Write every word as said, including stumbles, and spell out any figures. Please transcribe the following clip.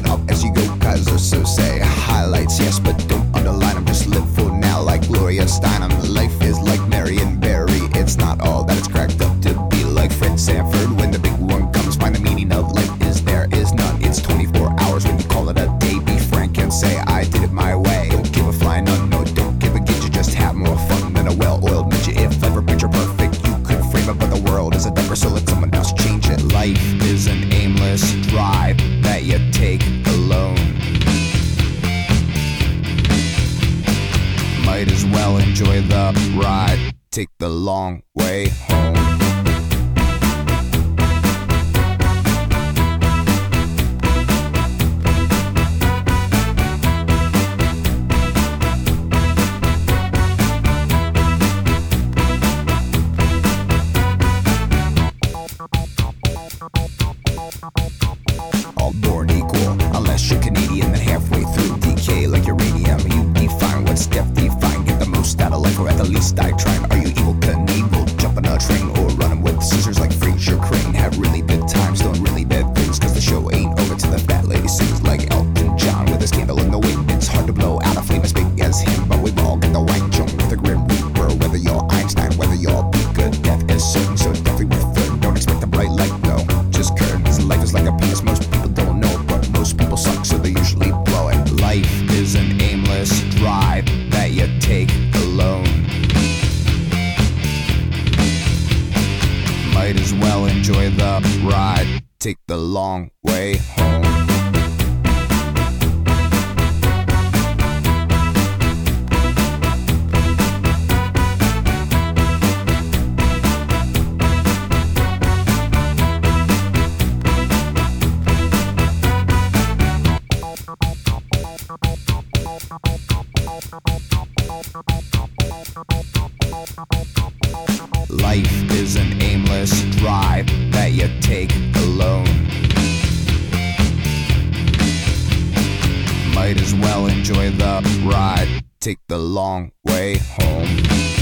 it up as you go, guys. So say highlights, yes, but don't underline them. Just live for now, like Gloria Steinem. Life is like Marion Barry. It's not all that it's cracked up to be. Like Fred Sanford, when the big one comes, find the meaning of life is there is none. It's twenty-four hours when you call it a day. Be frank and say I did it my way. Don't give a flying no, no, don't give a get. You just have more fun than a well-oiled midget. If ever picture perfect, you could frame it, but the world is a diaper, so let someone else change it. Life is an aimless drive that you take alone. Might as well enjoy the ride. Take the long way home. All born equal, unless you're Canadian, then halfway through decay like uranium. You define what's death define. Get the most out of life, or at the least die trying. Are you evil Knievel, jumping a train, or running with scissors like Fraser Crane? Have really good times, doing really bad things, cause the show ain't over till the fat lady sings like Elton John with his candle in the wind. It's hard to blow out a flame as big as him, but we've all got the white junk with a grim reaper. Whether you're Einstein, whether you're be good, death is certain, so definitely worth flirting. Don't expect a bright light, no, just curtains. Life is like a penis, most people don't know, but most people suck, so they usually blow it. Life is an aimless drive that you take alone. Might as well enjoy the ride. Take the long way home. Life is an aimless drive that you take alone. Might as well enjoy the ride. Take the long way home.